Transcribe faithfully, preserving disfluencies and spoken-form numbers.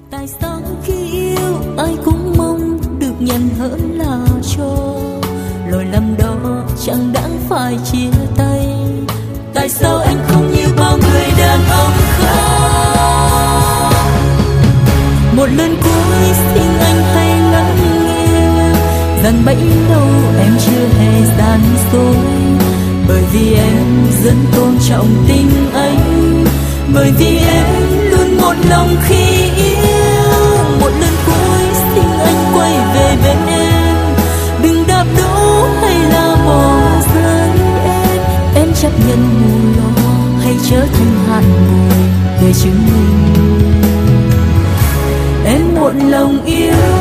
Tại sao khi yêu ai cũng mong được nhận hơn là cho, lỗi lầm đó chẳng đáng phải chia tay. Tại sao anh không như bao người đàn ông khác? Một lần cuối xin anh hãy lắng nghe, rằng bấy lâu em chưa hề gian dối, bởi vì em rất tôn trọng tình anh, bởi vì em luôn một lòng khi yêu. Một lần cuối xin anh quay về bên em, đừng đạp đổ hay là bỏ rơi em. Em chấp nhận mù lo hay trở thành hàn mùi để chứng minh em một lòng yêu.